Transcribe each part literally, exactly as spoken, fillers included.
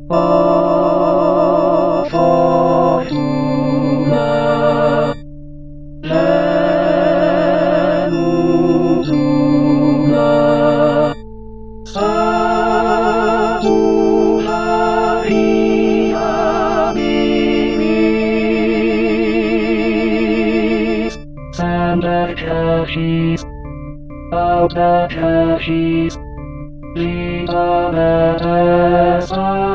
O fortuna, lemutuna, satularia vivis, Santa Churches, Alta Churches, Vita vetes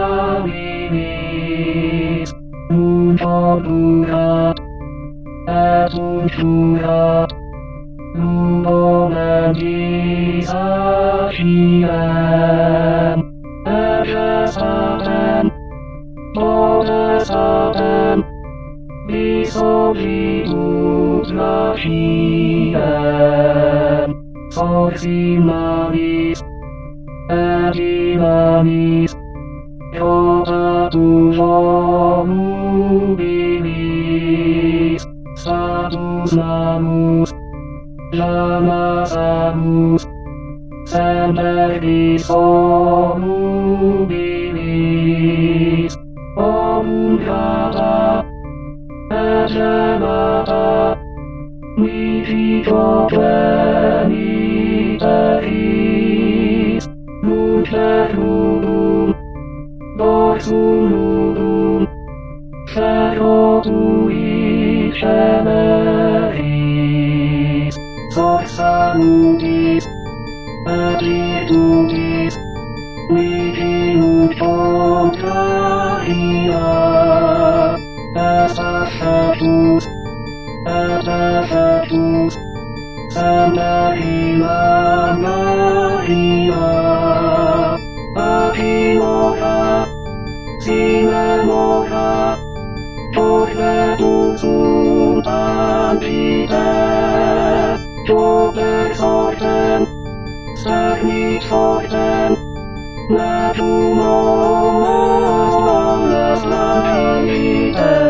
vivis, Unforturat, et unjurat, Lumbo mentis aciem, Egesatem, Potestatem, Visolibus laciem, Soximalis, et ilanis, Jotatus volubilis, Status namus, Llamas amus, Semper vis volubilis, Ovum gata, et gemata, Mitigio pleniteris, Nuce fludum, dorsum nudum, Cero tui cemeris, Sorsa nudis, et virtutis, Vigilut contraria, est affectus, et effectus, Semper ilam Maria, Acimora, sine mora, Torvetum sunt ampite, Joper sortem, sternit fortem, Netum omnes omnes lampite.